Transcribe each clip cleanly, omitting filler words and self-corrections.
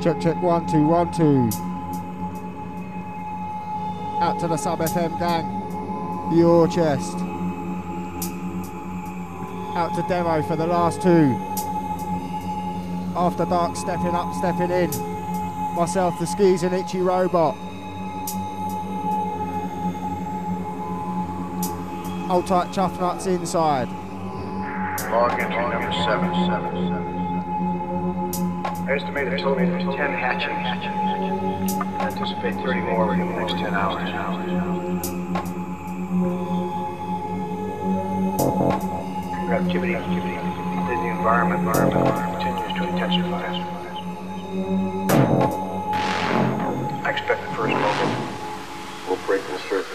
Check, check, 1 2 1 2. Out to the Sub FM gang. Your chest. Out to Demo for the last 2. After Dark stepping up, stepping in. Myself, the Skis and Itchy Robot. Hold tight, Chuff Nuts inside. Log entry number 7. Estimated total is 10 hatchings. Anticipate 30 more within the next 10 hours. Activity within the environment continues to intensify. I expect the first moment will break the surface.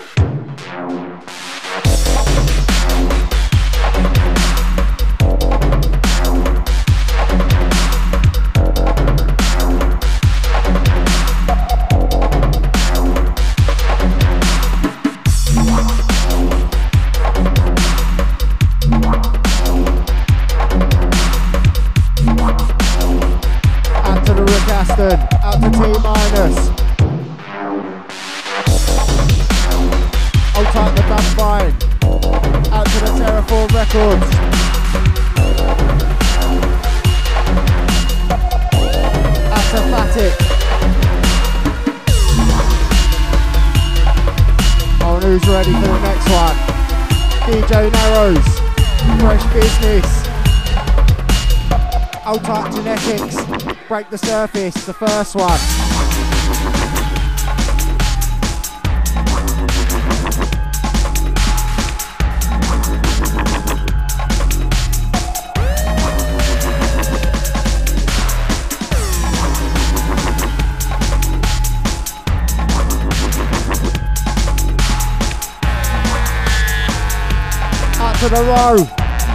Out to T minus. Hold tight the back spine. Out to the Terraform Records. Out to Fatic. Oh, and who's ready for the next one? DJ Narrows. Fresh Business. Hold tight Genetics. Break the Surface, the first one. Up to the row.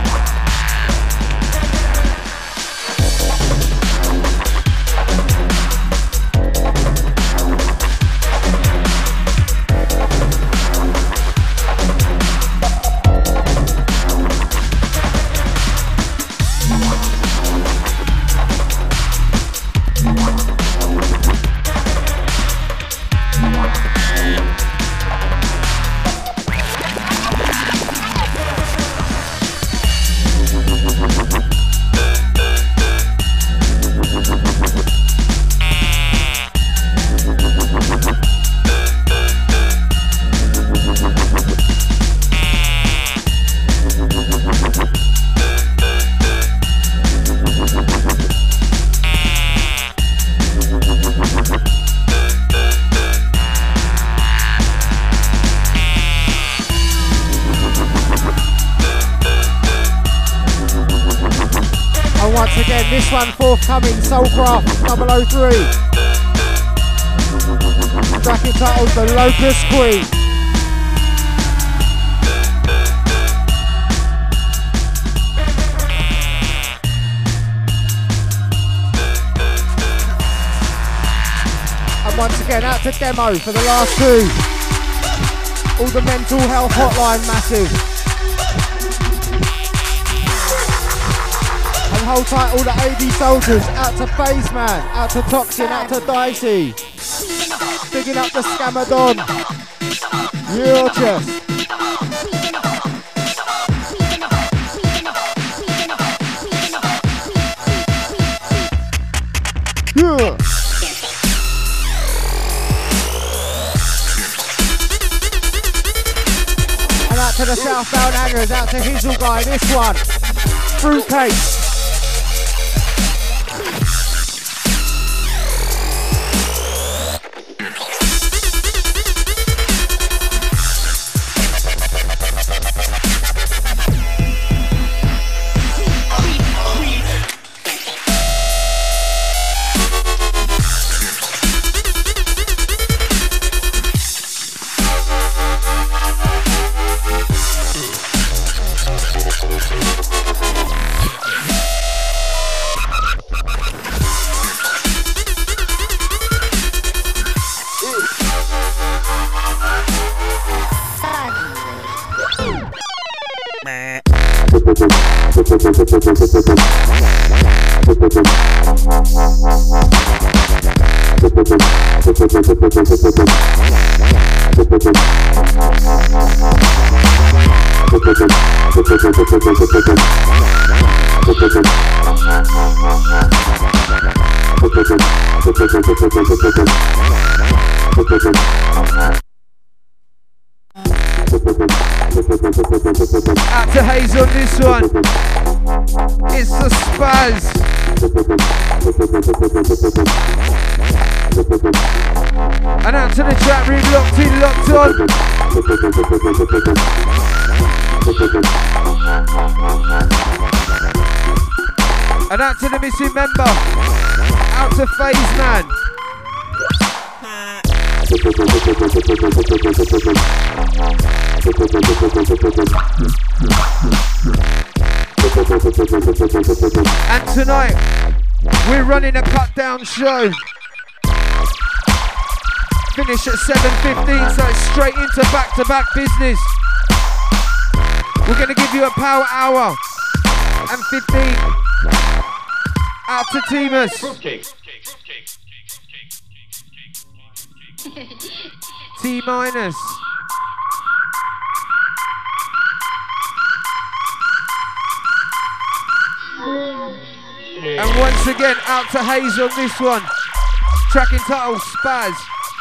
This one forthcoming, Soulcraft 003. Track entitled The Locust Queen. And once again, out to Demo for the last 2. All the mental health hotline massive. Hold tight all the AD soldiers, out to Phase Man, out to Toxin, out to Dicey. Digging up the Scamadon. Your chest. Yeah. And out to the southbound hangers, out to Hizzle Guy, this one. Fruitcake. Out to Hayes on this one. It's the Spaz. And out to the chat room, locked in, locked on. And out to the missing member. Out to FaZe Man. And tonight, we're running a cut down show. Finish at 7:15, so it's straight into back-to-back business. We're gonna give you a power hour and 15 out to Teemus. T minus. And once again, out to Hayes on this one. Track entitled Spaz.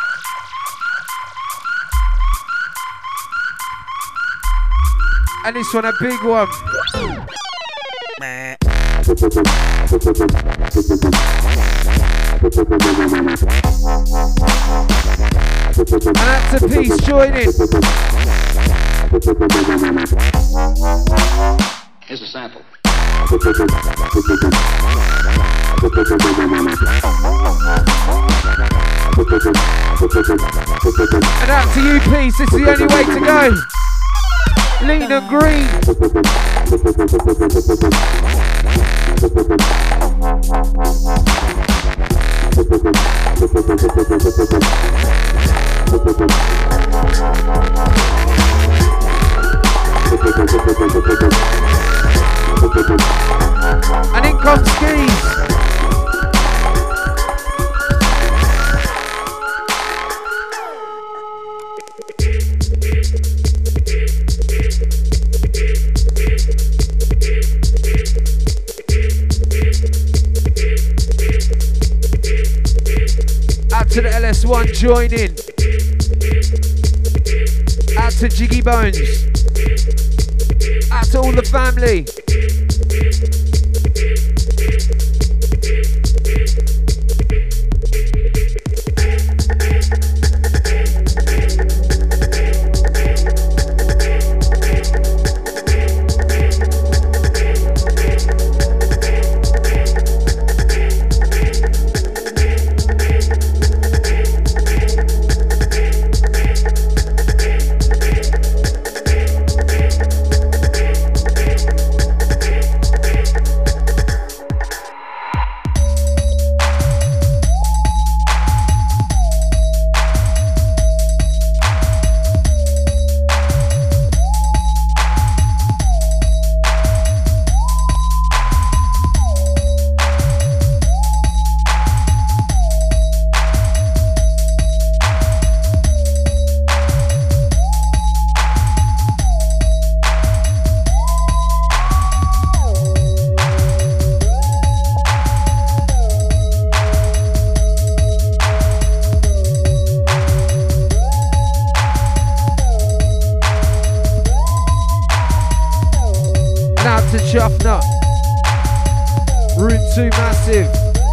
And this one a big one. And out to Peace joining. Here's a sample. And out to you, Peace. This is the only way to go. Lean and green. And in comes Skis. Out to the LS1 joining. Out to Jiggy Bones. Out to all the family. Chuffner. Room 2 massive.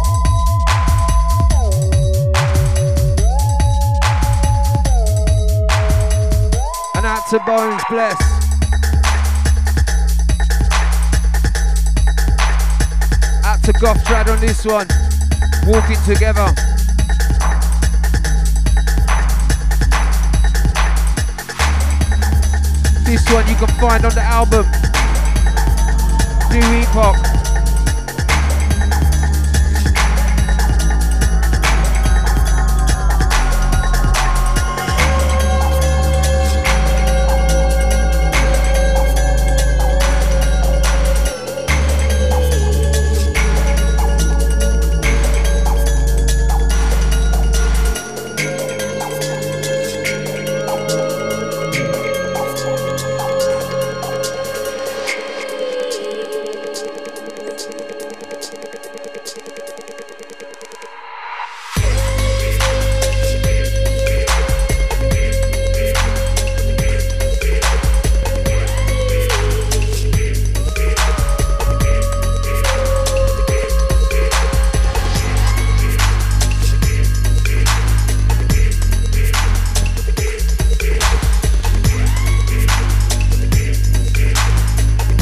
And out to Bones, bless. Out to Goth Trad on this one. Walking together. This one you can find on the album. New Epoch.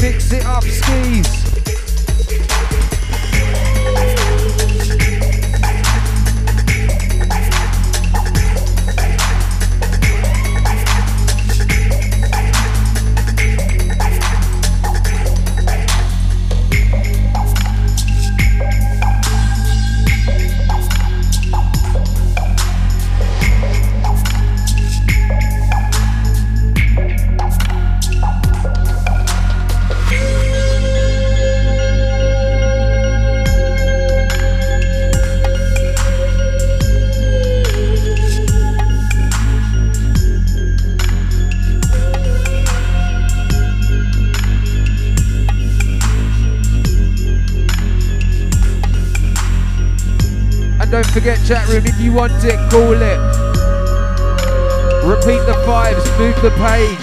Mix it up, skis. Don't forget, chat room, if you want it, call it. Repeat the fives, move the page.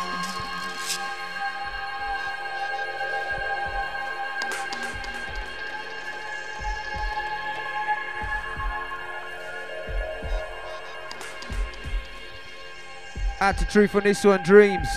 Add to truth on this one, Dreams.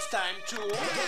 it's time to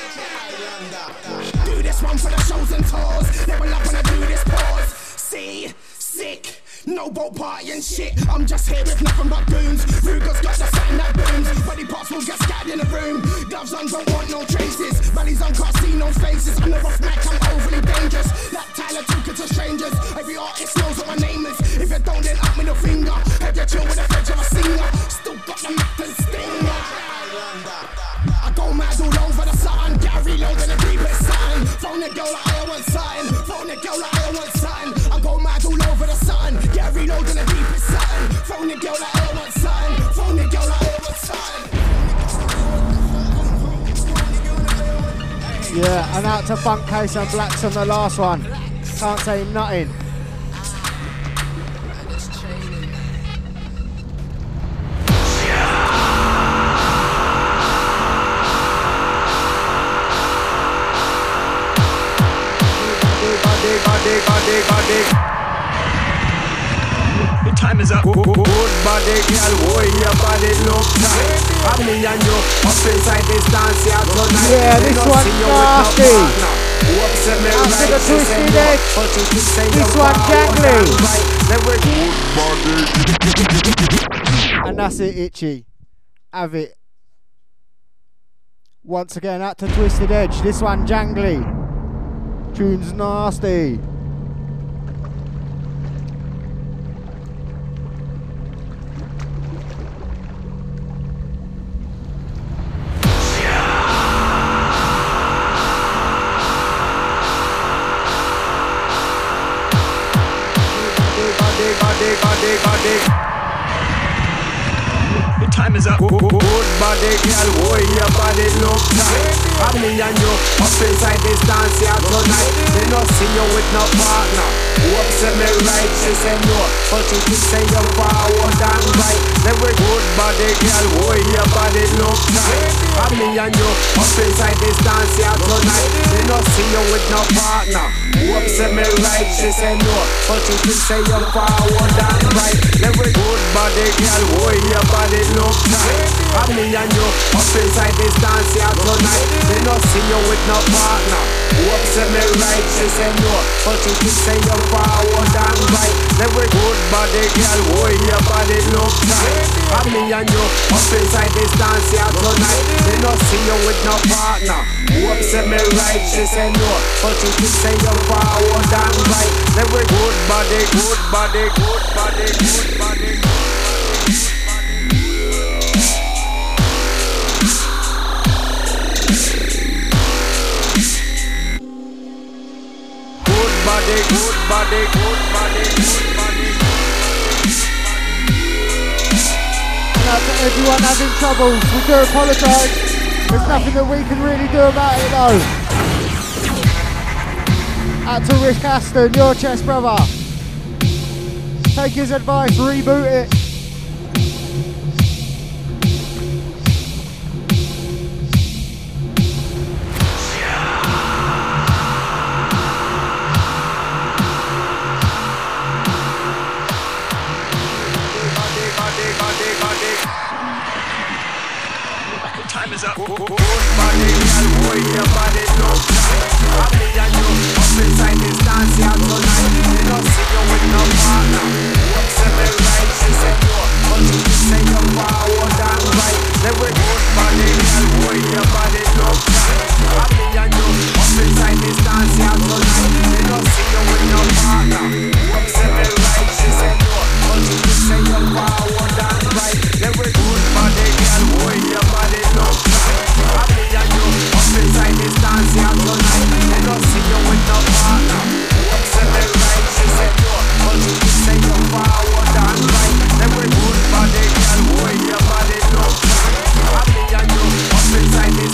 do this one for the shows and tours. They will love when I do this pause. See, sick. No boat party and shit. I'm just here with nothing but goons. Ruger's got the sound that booms. Body parts will get scattered in the room. Gloves on, don't want no traces. Valleys on, can't see no faces. I'm the rough Mac, I'm overly dangerous. Like Tyler talking to strangers. Every artist knows what my name is. If you don't, then up middle finger. Have you chill with the French of a singer. Still got the Mac and stinger. I go mad all over the sun. Get a reload in the deepest sun. Phone the girl like I want something. Phone the girl like I want something. I go mad all over the sun. Get a reload in the deepest sun. Phone the girl like I want something. Phone the girl like I want something. Yeah, and out to Funk Case and Blacks on the last one. Can't say nothing. The time is up. Good body, girl, boy, your body look tight. And me and you up inside this dance here tonight. Yeah, this one's nasty. Out to the Twisted Edge. This one, Jangly. And that's it, Itchy. Have it. Once again, out to Twisted Edge. This one, Jangly. Tune's nasty. The time is up. Good body, girl, boy, your body look tight. And me and you up inside this dance here tonight. They not see you with no partner. Whoop say me right, she say no. But you keep say you forward and right. Every good body, girl, boy, your body look tight. And me and you up inside this dance here tonight. They not see you with no partner. Whoop say me right, she say no. But you keep say you forward and right. Every good body, girl, boy, your body look tight. And me and you up inside this dance here tonight. They not see you with no partner. Whoop say me right, she say no. But you keep say you forward and right. Every good body, girl, boy, your body look tight. And me and you up inside this dance here tonight. They not see you with no partner. Whoop say me right, she say no. But you keep say you forward and right. Every good body, good body, good body, good body. Good body, good body, good body, good body. And out to everyone having troubles, we do apologise. There's nothing that we can really do about it though. Out to Rick Aston, your chest brother. Take his advice, reboot it. Time is up. Good body, girl, boy, your body look tight. And me and you up inside this dance here tonight. They don't see you with no partner. Whoop say me right, she say no. But you say you forward and right. Every good body, girl, boy, your body look tight. And me and you up inside this dance here tonight. They don't see you with no partner. Whoop say me right, she say no. But you say you forward and right. Every good body, girl, boy, your body look tight. And me and you up inside this dance here tonight. They don't see you with no partner. Whoop say me right, she say no. But you say you forward and right. Every good body, girl, boy, your body look tight. And me and you up inside this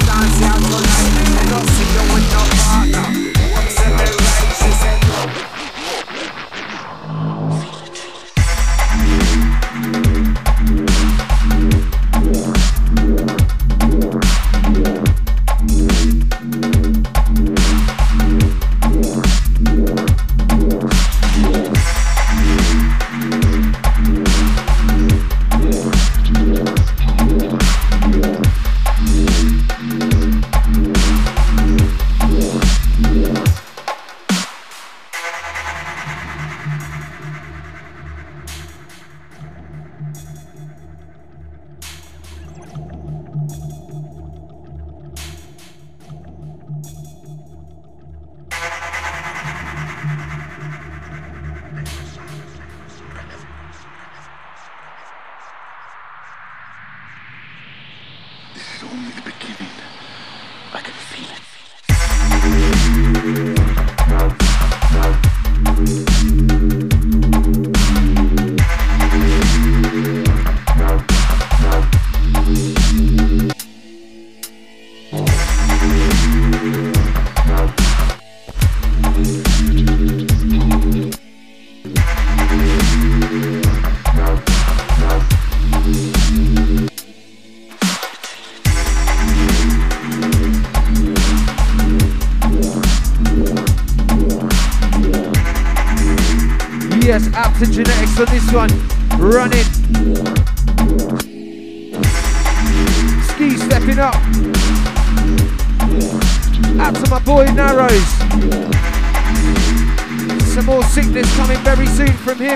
Yes, out to Genetics on this one. Running. Ski stepping up. Out to my boy Narrows. Some more sickness coming very soon from him.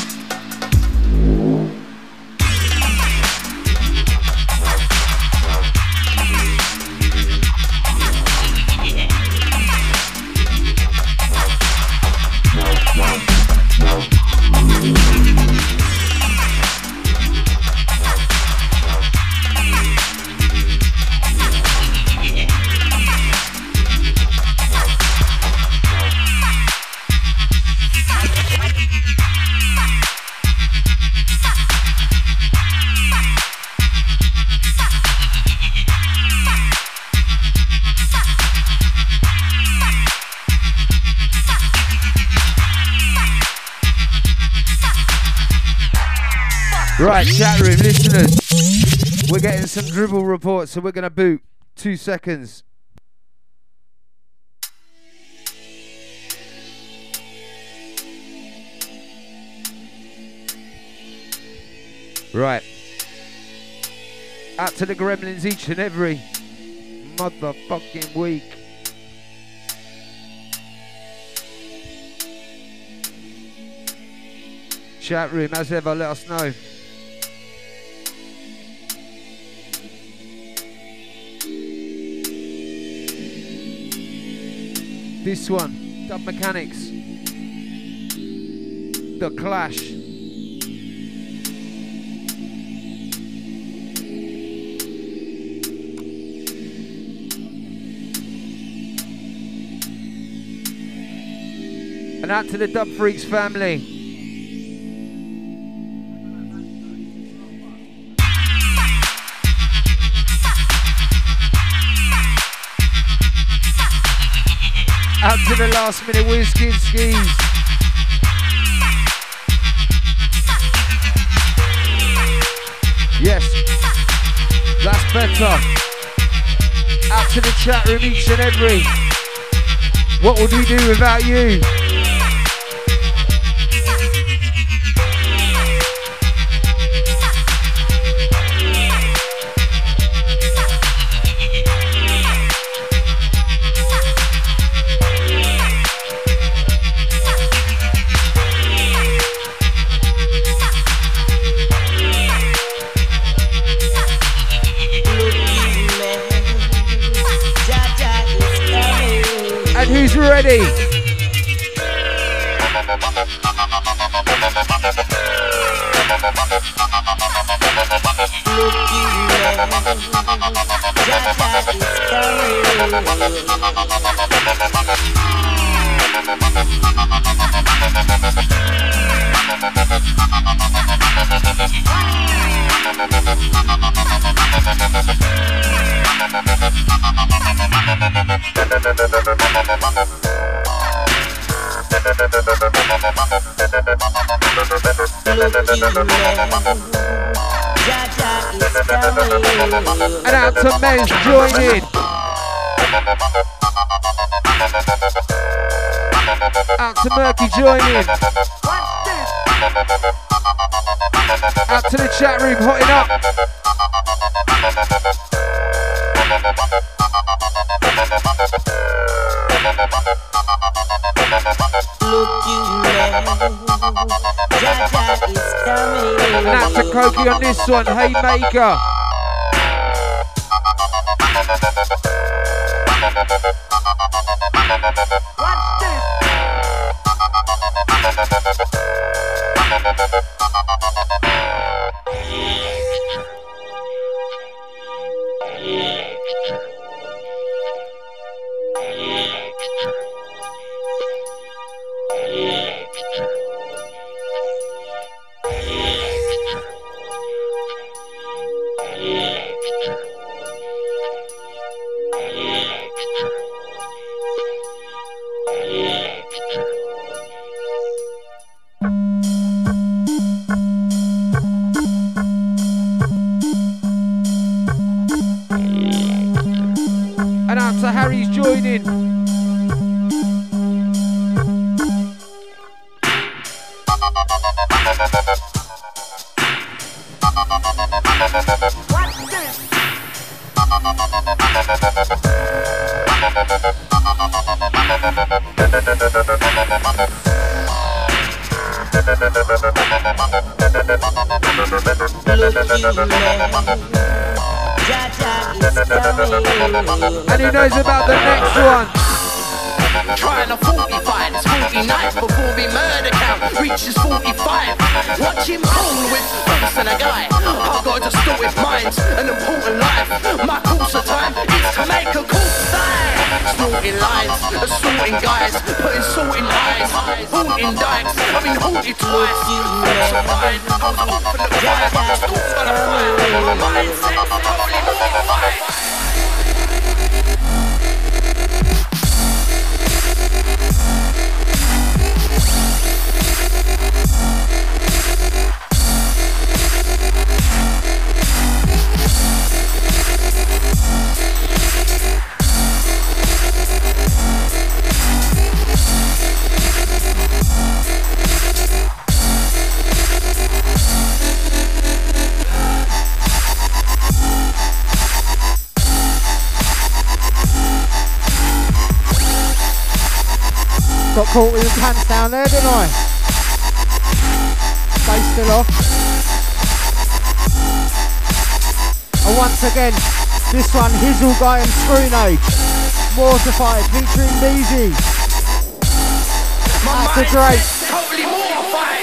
Right, chat room listeners, we're getting some dribble reports, so we're going to boot. 2 seconds. Right. Out to the gremlins each and every motherfucking week. Chat room, as ever, let us know. This one, Dub Mechanics, The Clash. And out to the Dub Freaks family. Out to the last minute whiskey and skis. Yes, that's better. Out to the chat room each and every. What would we do without you? Who's ready? And out to Mez joining. Out to Murky joining. Out to the chat room hotting up. And out to Koki on this one, Haymaker. to Harry's joining. And who knows about the next one? Trying to 45, it's 49 before we murder count reaches 45. Watching porn with boss and a guy. I've got distorted minds, an important life. My course of time is to make a cool style. Snorting lines, assaulting guys, putting salt in eyes, haunting dykes. I've been haunted twice. Thoughts of mine, I was off in the fire. Thoughts gonna fire. My mindset, holy mortified. Got caught with his pants down there, didn't I? Face still off. And once again, this one, Hizzle Guy and Screenage. Mortified, featuring Beezy. That's a Drake. Totally mortified.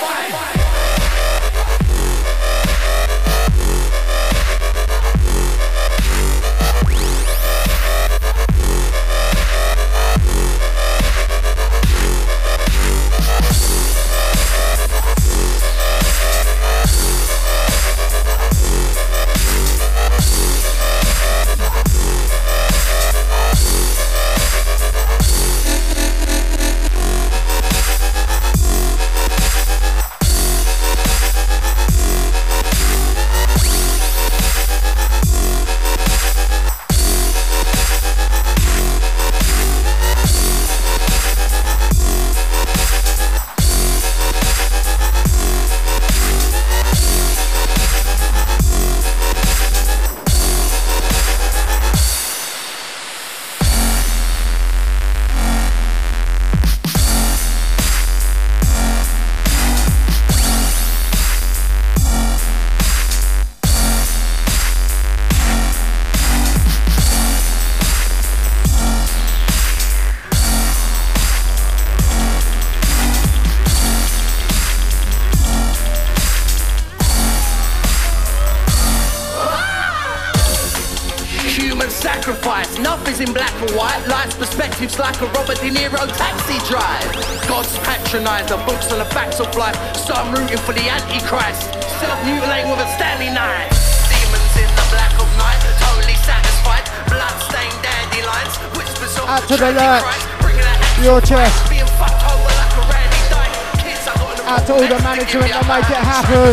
Nothing's in black and white. Life's perspectives like a Robert De Niro taxi drive. Gods patronize the books and the facts of life, so I'm rooting for the Antichrist. Self-mutilating with a Stanley knife. Demons in the black of night, totally satisfied. Blood-stained dandelions, whispers of out the to the left, your chest. Being fucked over like a Randy Dyke. Kids, I got Out to all the management that make it happen.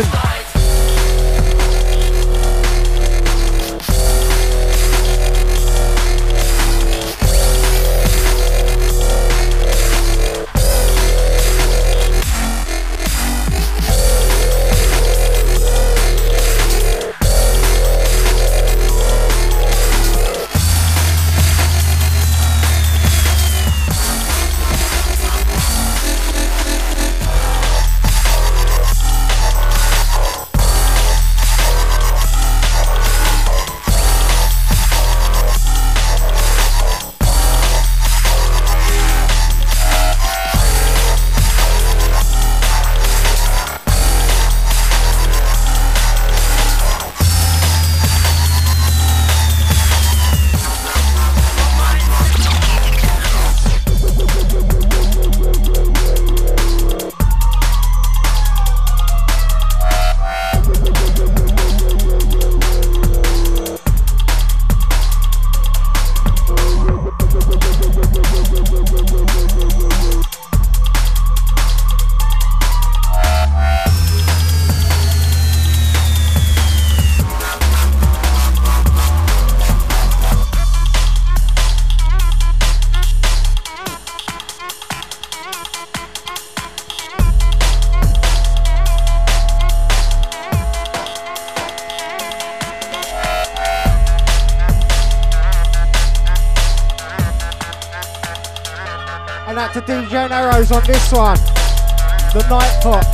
And out to DJ Narrows on this one. The Night Fox.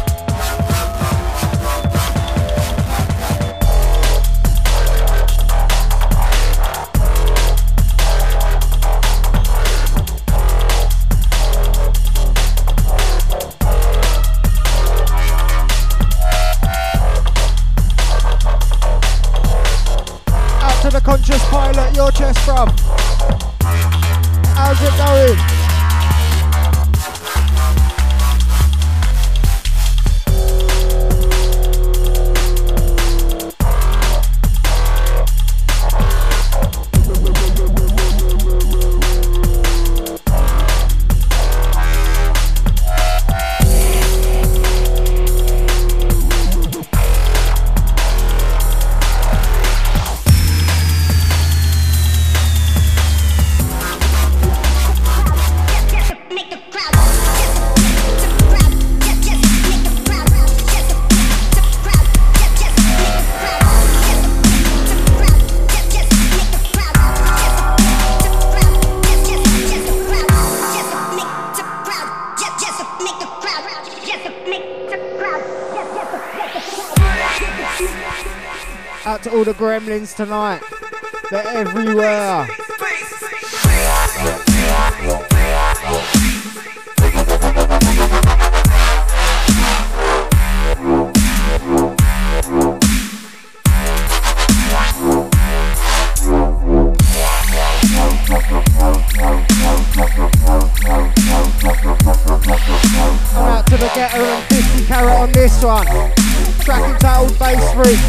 To the Conscious Pilot, your chest from. How's it going? Out to all the gremlins tonight. They're everywhere. I'm out to the Getter and 50 Carat on this one. Track entitled Bass Freak.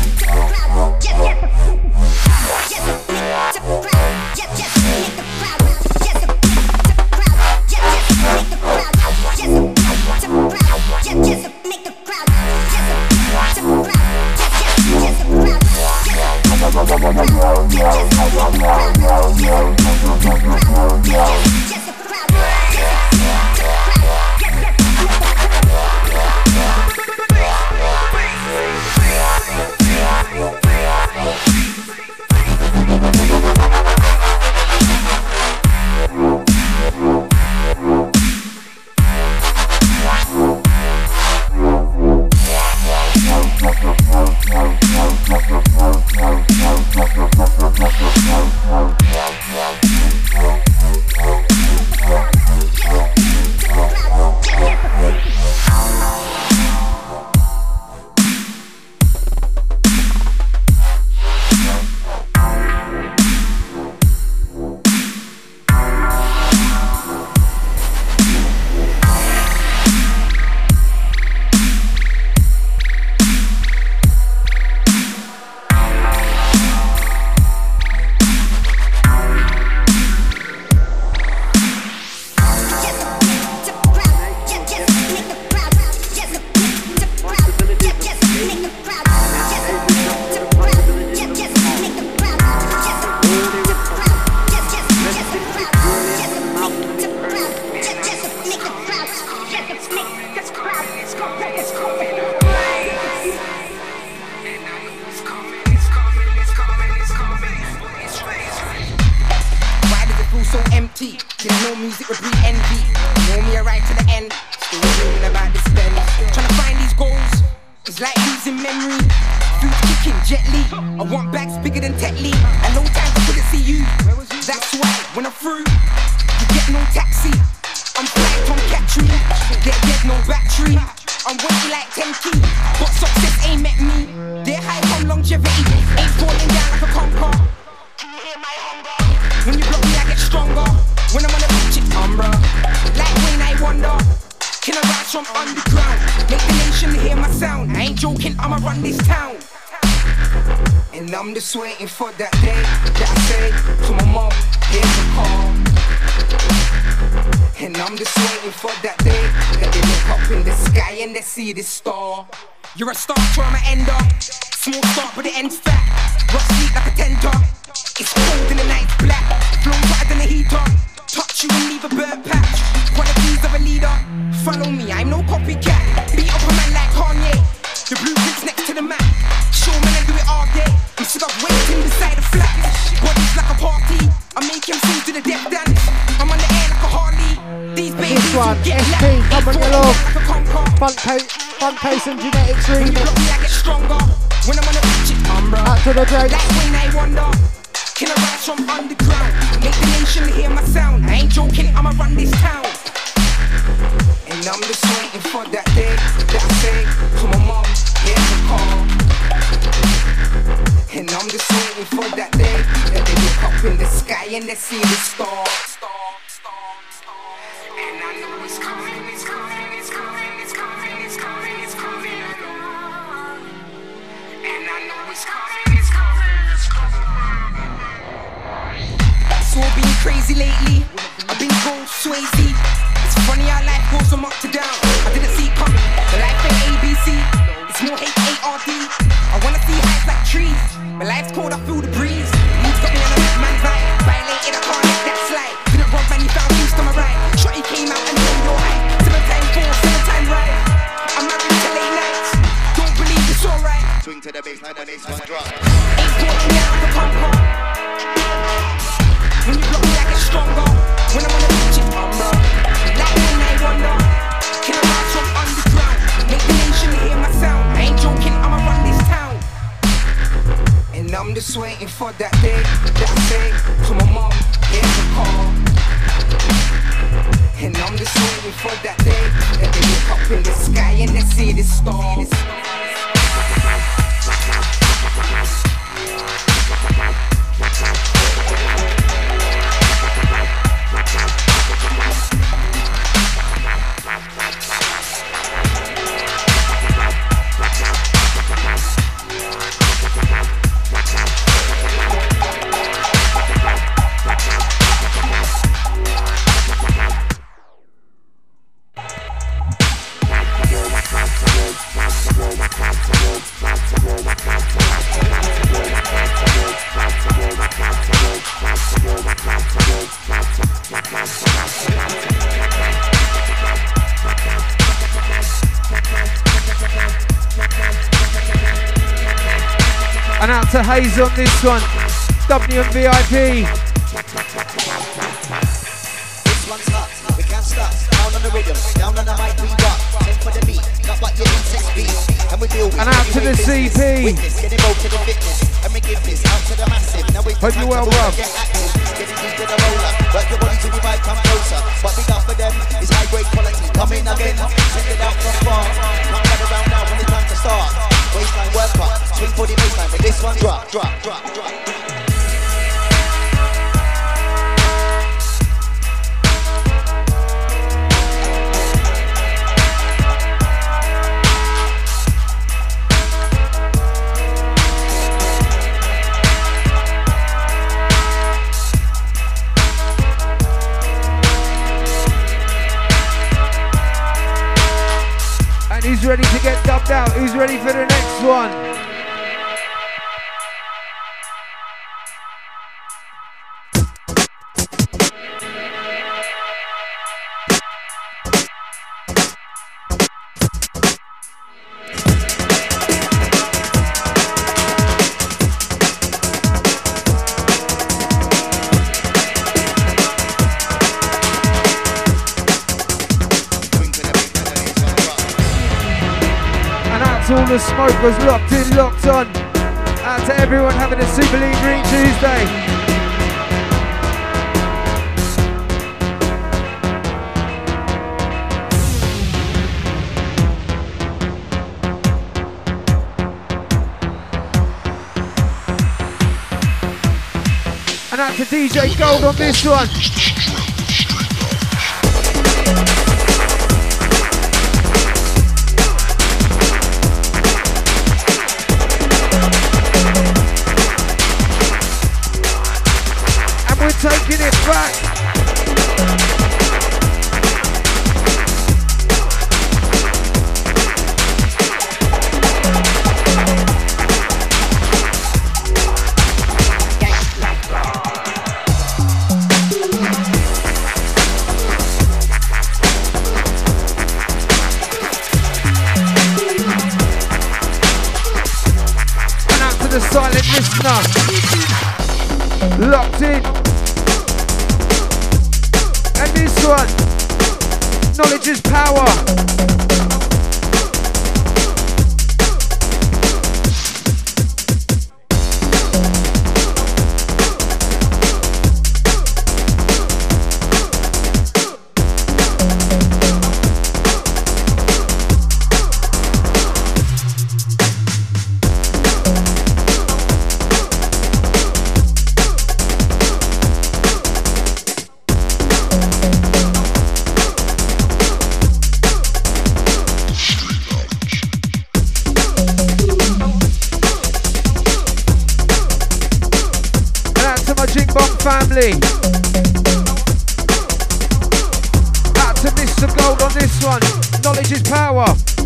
Waiting for that day that I say to my mom, here's a call. And I'm just waiting for that day that they look up in the sky and they see this star. You're a star, I'm an ender. Small start but it ends fat. Rough sleep like a tender. It's cold and the night's black. Flow hotter than a heater. Touch you and leave a burnt patch. Qualities of a leader. Follow me, I'm no copycat. Beat up a man like Kanye. The blueprint's next to the map. Show man and do it all day. I'm sick of waiting beside the flat. Body's like a party. I make him sing to the death dance. I'm on the air like a Harley. These one. SP, come on your love. Fun pace and genetics remix. Out to the Drake. Can I rise from underground? Make the nation hear my sound. I ain't joking, I'ma run this town. And I'm just waiting for that day that I say to my mom, here's a call. And I'm just waiting for that day that they look up in the sky and they see the star. And I know it's coming, it's coming, it's coming, it's coming, it's coming, it's coming along. And I know it's coming, it's coming, it's coming. So I've been crazy lately, I've been going Swayze. It's funny how life goes from up to down. I didn't see it coming, the life ain't ABC. It's more H-A-R-D. I wanna see heights like trees. My life's cold, I feel the breeze. Moves got me on a man's vibe. Violated, I can't let that slide. Didn't rob man, he found loose to my right. Shotty came out and told your height. 7 times 4, 7 times right. I'm married to late nights. Don't believe it's alright. Swing to the baseline when it's one drop. Ain't calling me out for conquer. When you block me, I get stronger. When I'm on the beach, I'm raw. Like when I wonder, can I rise from underground? Make the nation hear my sound. I ain't joking, I'ma run this town. And I'm just waiting for that day that I say to my mom, here's a call. And I'm just waiting for that day that they look up in the sky and they see the stars. And out to Hayes on this one. WVIP. This one's hot, we can't stop. Down on the rhythm, down on the mic we rock. 10 for the beat, not what you need 6 beats. And we deal with And out to the CP. Witness, get involved to the fitness. And we give this out to the massive. Now we hope you well, bro. Get active, get it deep to the roller. Work your body till we vibe come closer. What we got for them is high grade quality. Come in again, send it out from far. Come gather around now when it's time to start. Waistline work up, swing for the baseline. But this one drop, drop, drop, drop. Who's ready to get dubbed out? Who's ready for the next one? All the smoke was locked in, locked on. Out to everyone having a Super League Green Tuesday. And out to DJ Gold on this one. Taking it back. And out to the silent listener. Locked in. And this one, Knowledge is power. Family. Out to Mr. Gold on this one. Knowledge is power.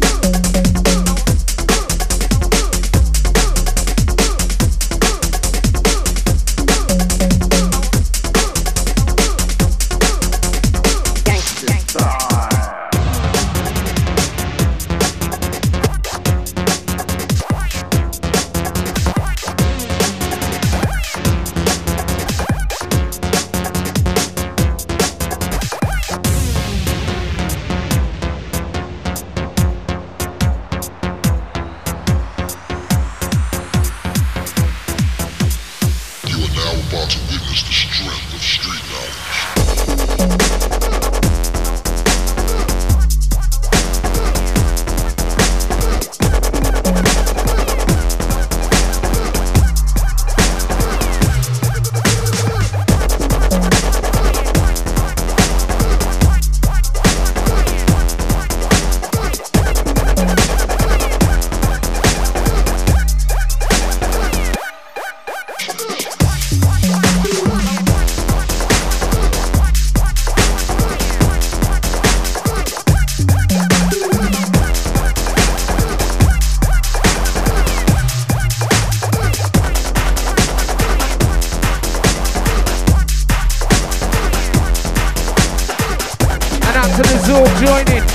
Joining.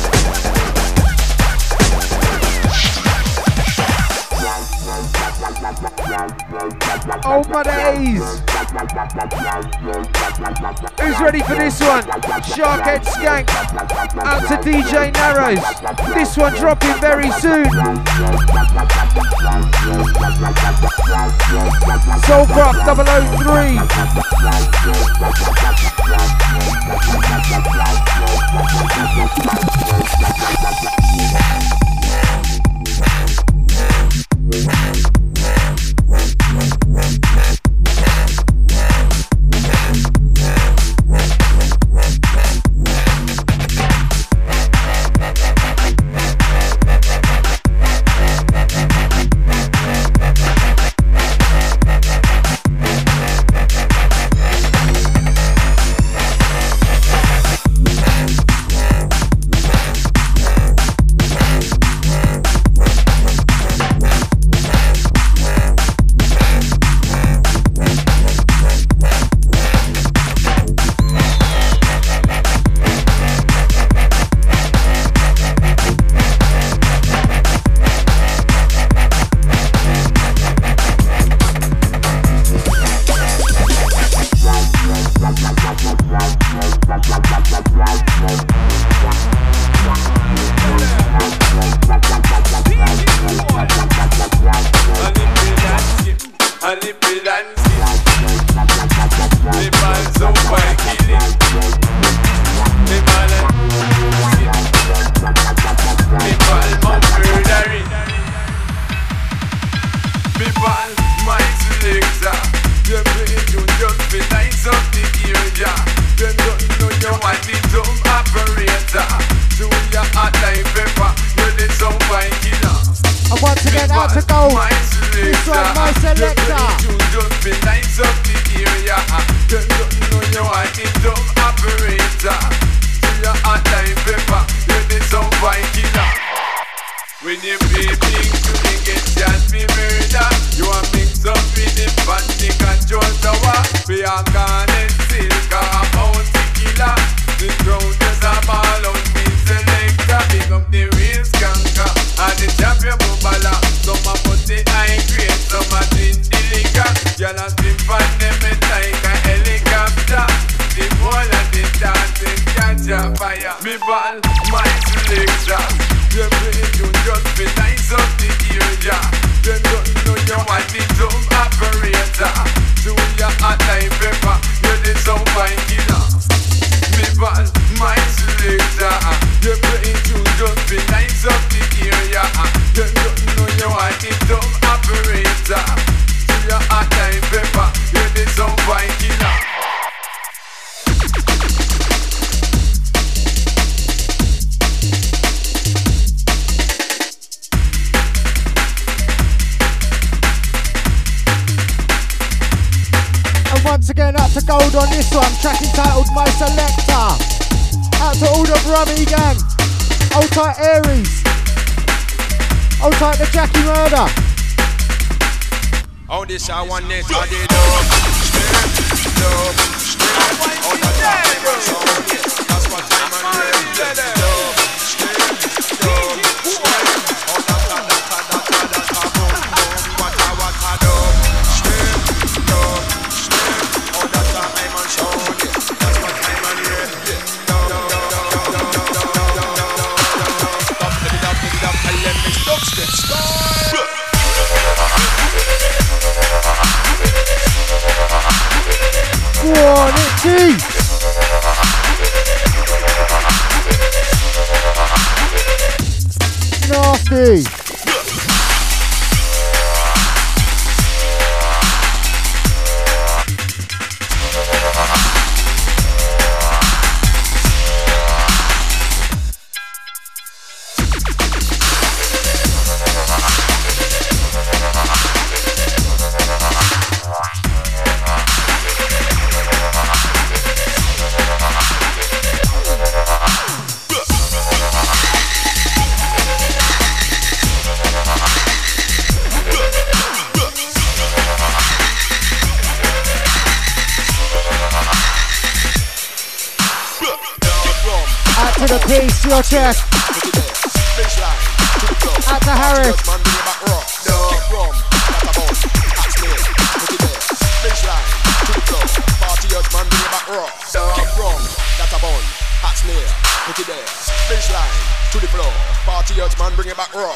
Oh my days! Who's ready for this one? Sharkhead Skank. Out to DJ Narrows. This one dropping very soon. Soulcraft 003. Me ball, my selector. Them play tune just be nice up the area. Them don't know you are the dumb operator. So you hot like pepper, you're the sound fine killer. Me ball, my selector. Them play tune just be nice up the area. Them don't know you are the dumb operator. So you hot like pepper, you're the sound fine killer. Once again, out to gold on this one, track entitled My Selector. Out to all the Rummy gang. Hold tight Aries. Hold tight the Jackie Murder. Oh, this I want it, I did up. Step, oh, that's what time I'm ready. Go on, Itchy! Nasty! To the piece, to your chest. Out to Harris. Bring it back raw.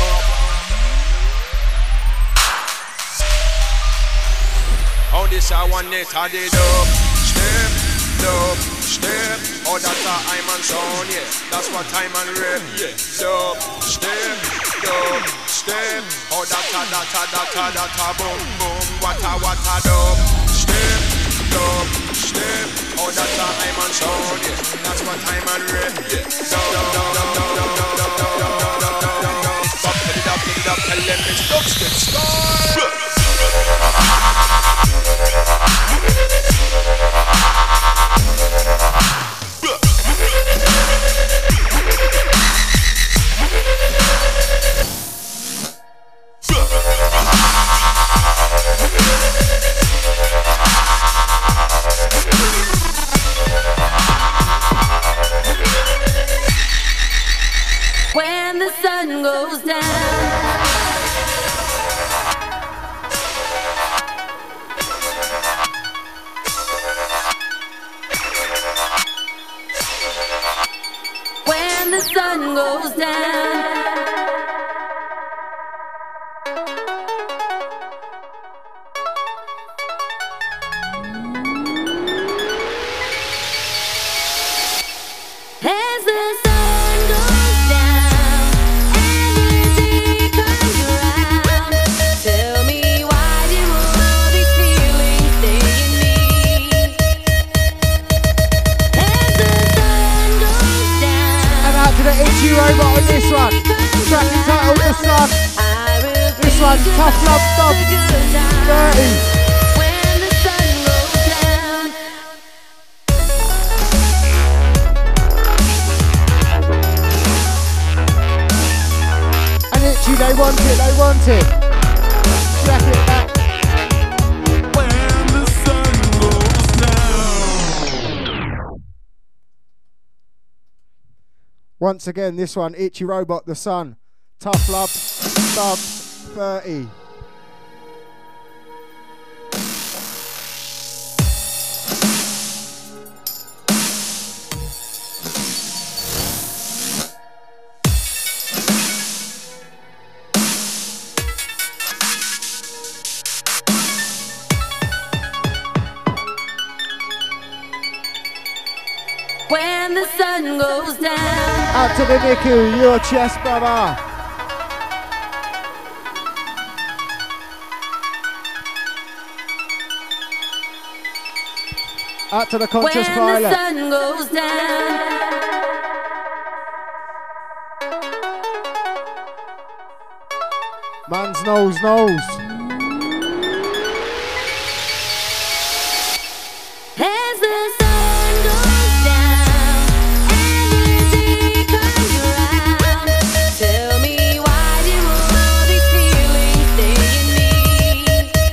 On this I want it, I did up. Step, oh that's a I'm on sound, yeah. That's what I'm on rap, yeah. Step, oh that's a boom, what a dub. Step, oh that's a I'm on sound, yeah. That's what I'm on rap, yeah. Up, tell them it's dubstep style. When the sun goes down, when the sun goes down, as the sun goes down and the day comes around, tell me why do all these feelings stay in me? As the sun goes down. And out to the Itchy Robot on this one. Track entitled The Sun. This one, Tough Love Dub 30. When the sun goes down. And Itchy, they want it. Jack it back. When the sun goes down. Once again, this one, Itchy Robot, The Sun. Tough Love Dub 30. when the sun goes down. Out to the Niku, your chest, brother. Out to the conscious When pilot. the sun goes down. Man's knows. As the sun goes down and music comes around, tell me why do all these feelings stay in me?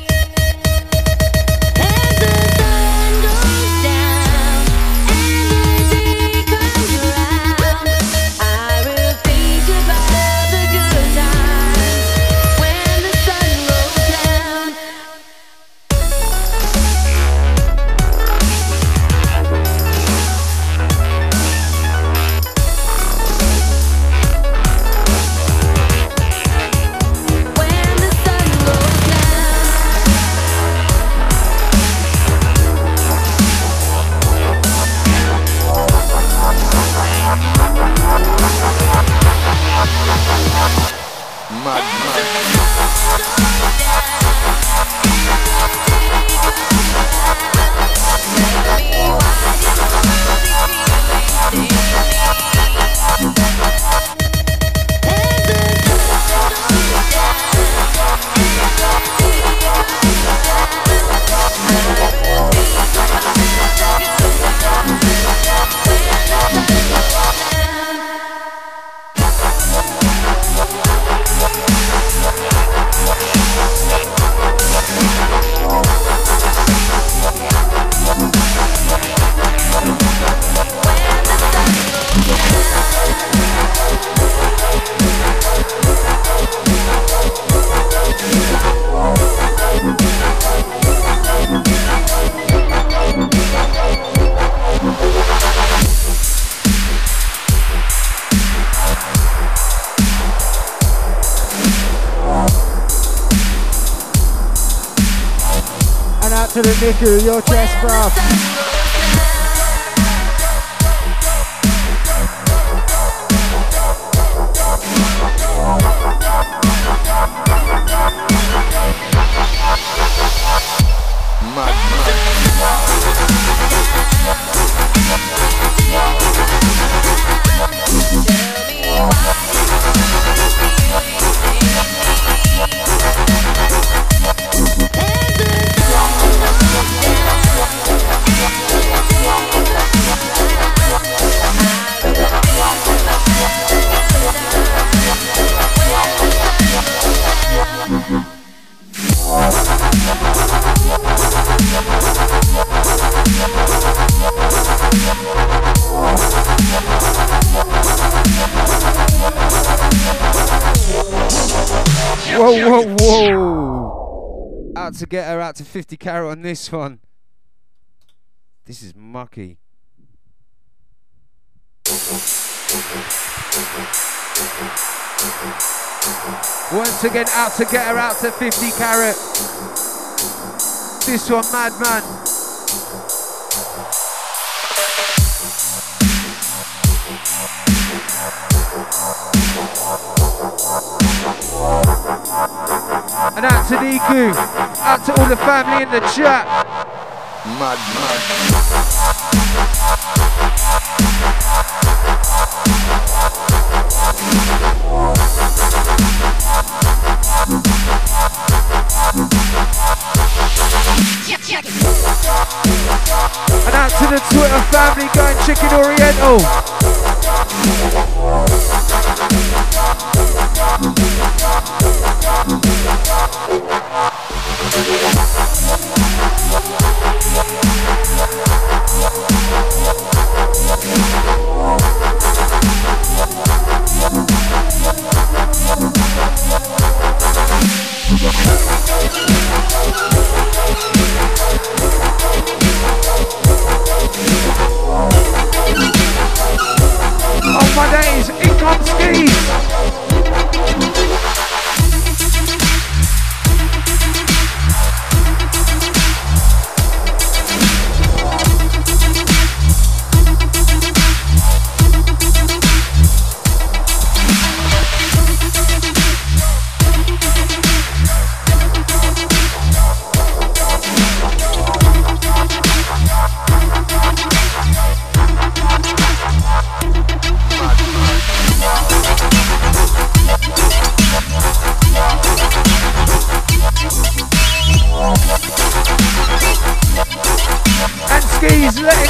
As the sun goes down and music comes around, I will think about the good times when the sun goes down. When the sun goes down. And out to the Niku, your chest, bruv. Whoa. Out to get her, out to 50 carat on this one. This is mucky. Once again, out to get her, out to 50 carat. This one, Madman. And out to Niku, out to all the family in the chat. And out to the Twitter family going Chicken Oriental. On my days, income skis.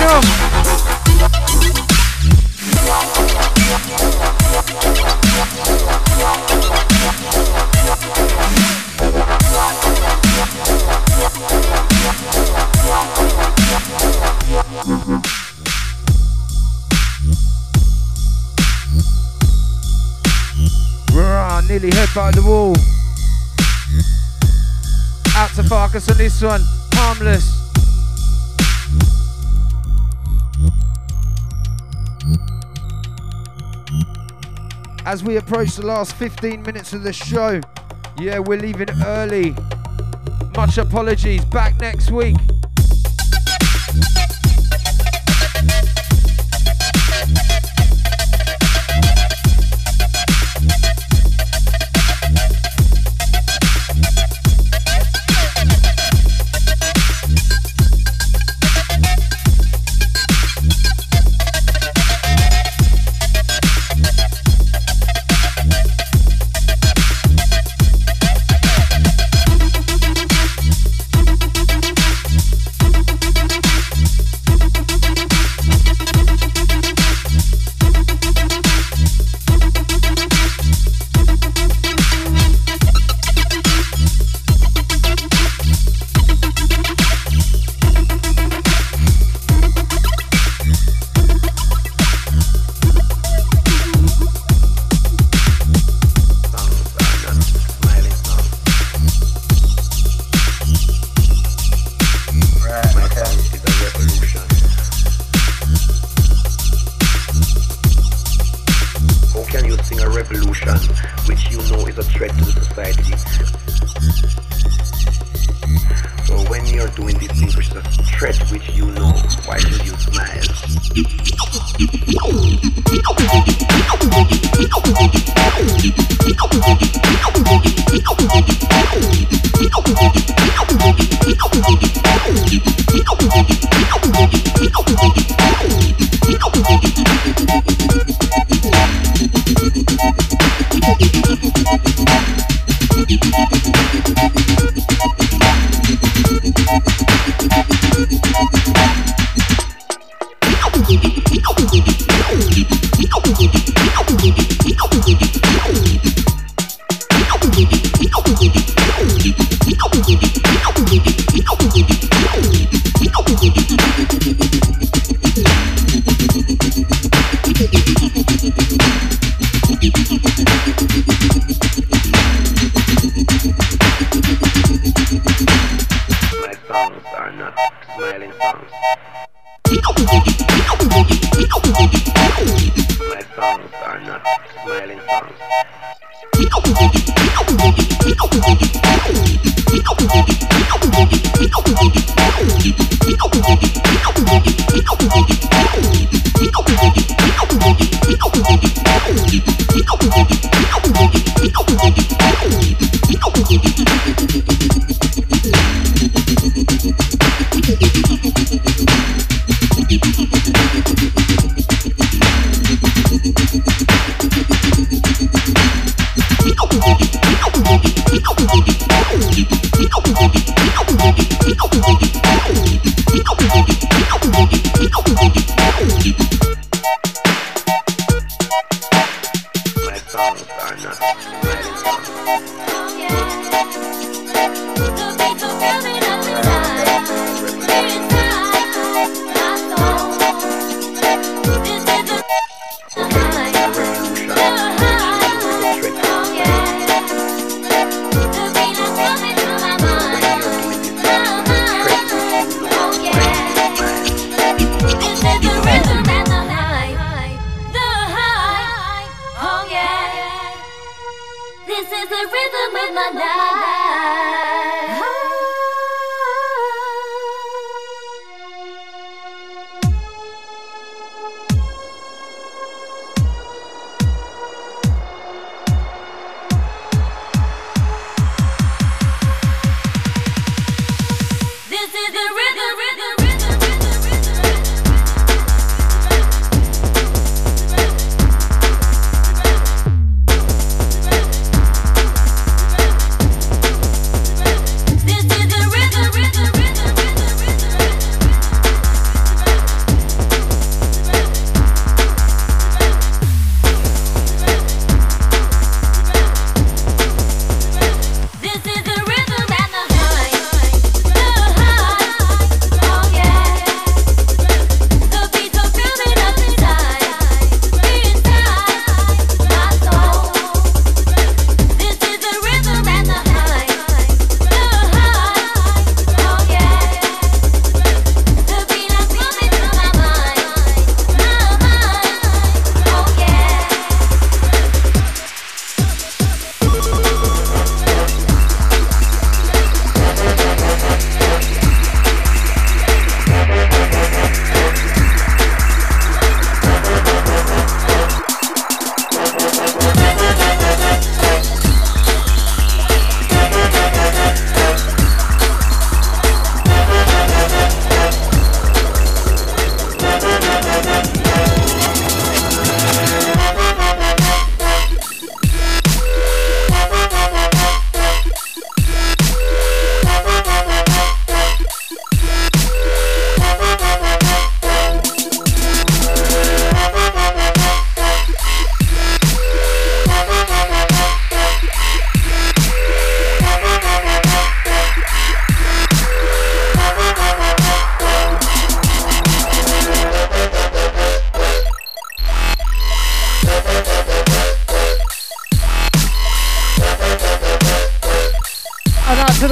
come. Rah, nearly headbutted the wall. Out to Farkas on this one. Harmless. As we approach the last 15 minutes of the show, yeah, we're leaving early. Much apologies. Back next week.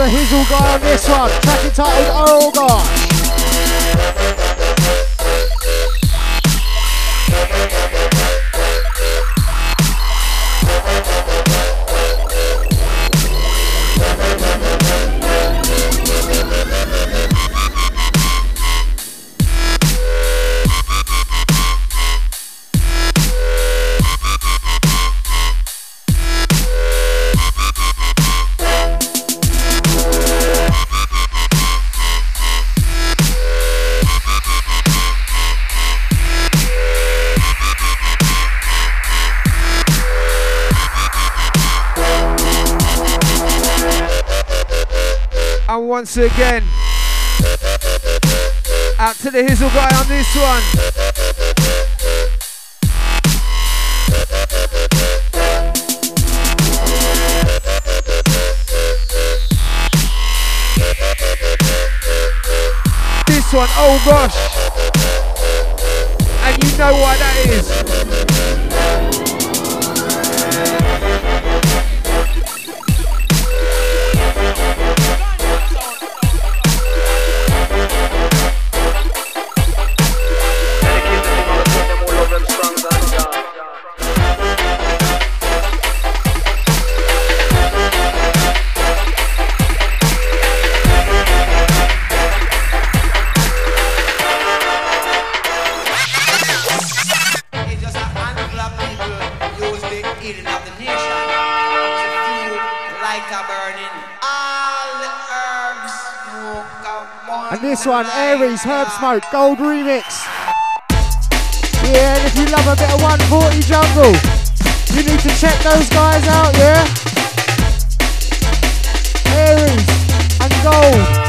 Hizzle guy on this one. Track entitled Oral Guy. Once again, out to the Hizzle guy on this one. This one, oh gosh, and you know why that is. And this one, Aries, Herb Smoke, Gold Remix. Yeah, and if you love a bit of 140 jungle, you need to check those guys out, yeah? Aries and Gold.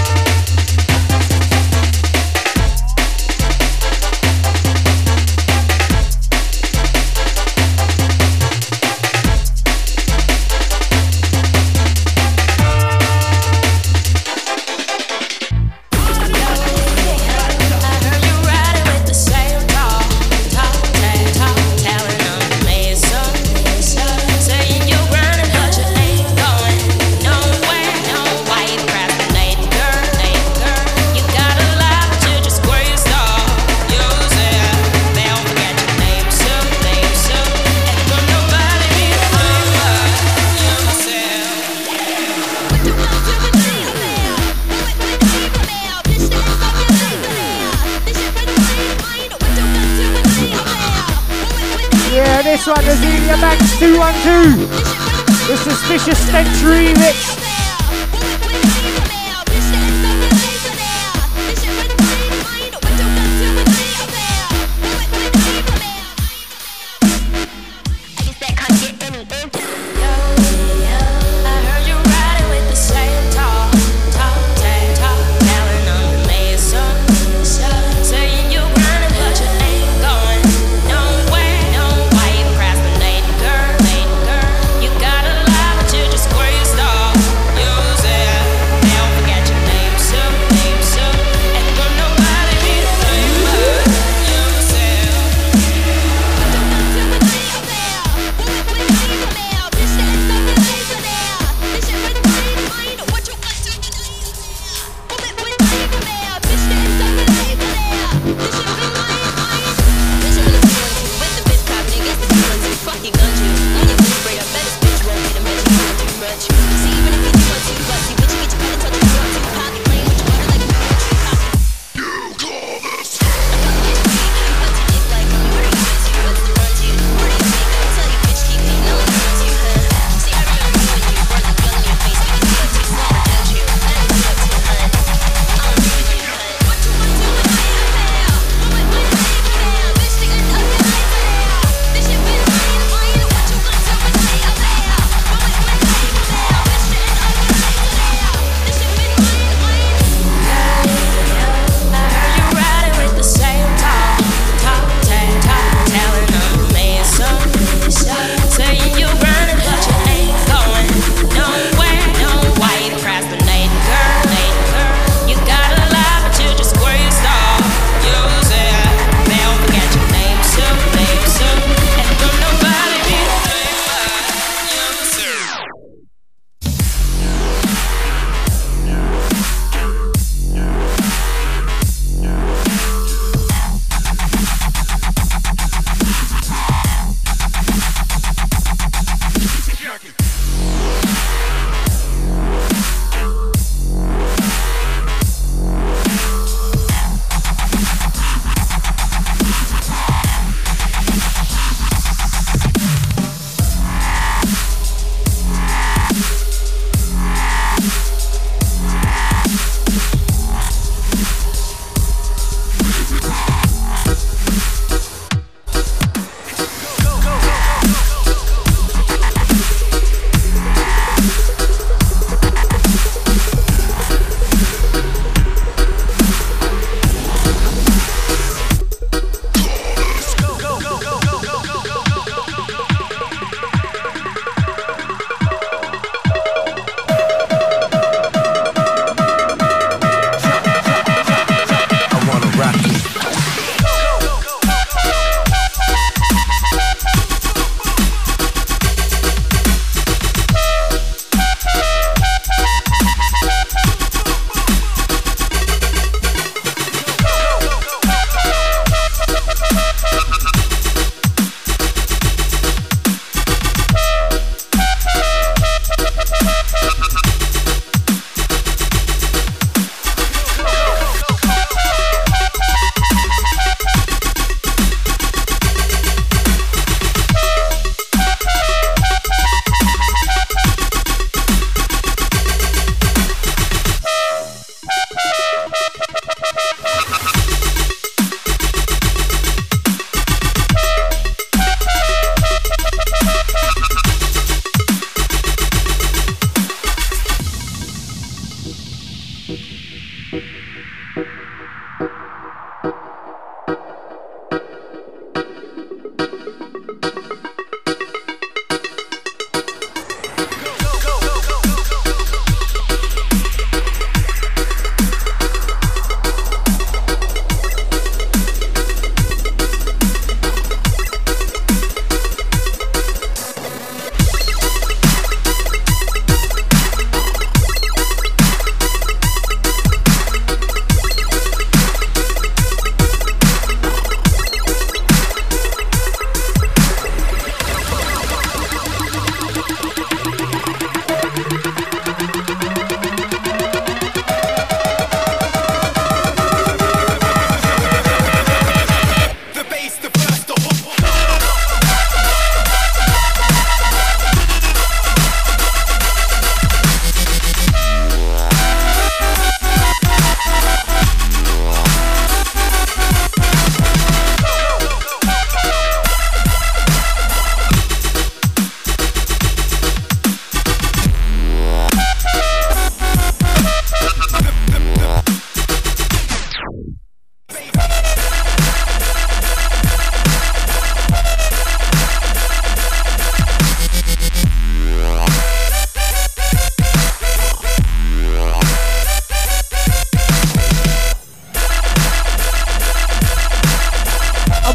This one, the Xenia Banks 212, the Suspicious Stench remix.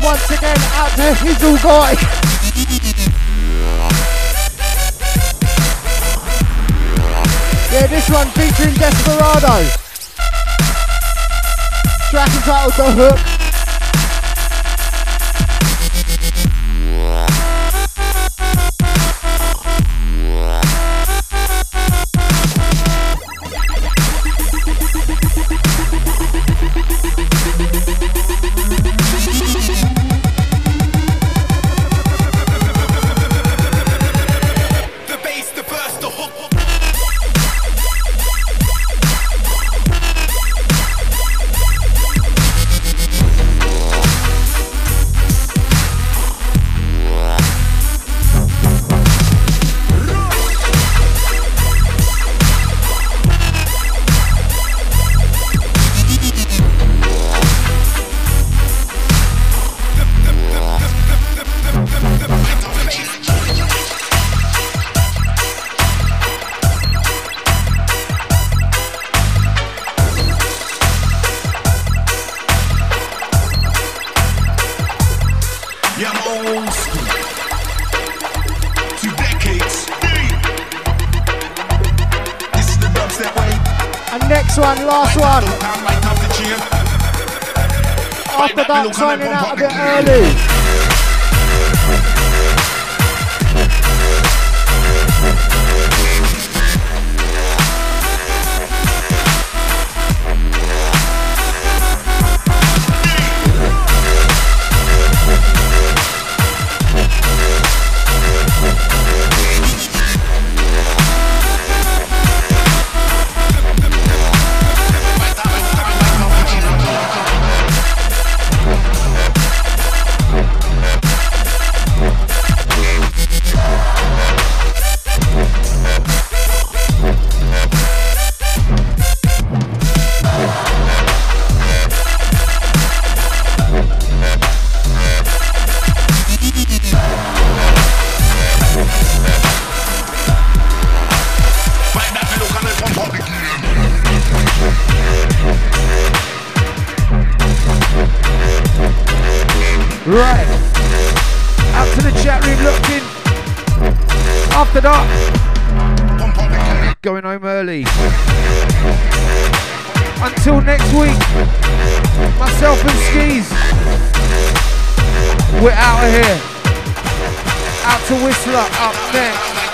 And once again, out to Hizzle Guy. Yeah, this one featuring Desperado. Track entitled The Hook. Last one. After that, signing out a bit early. Right, up to the chat room looking. After that, going home early. Until next week, myself and Skis, we're out of here. Out to Whistler, up next.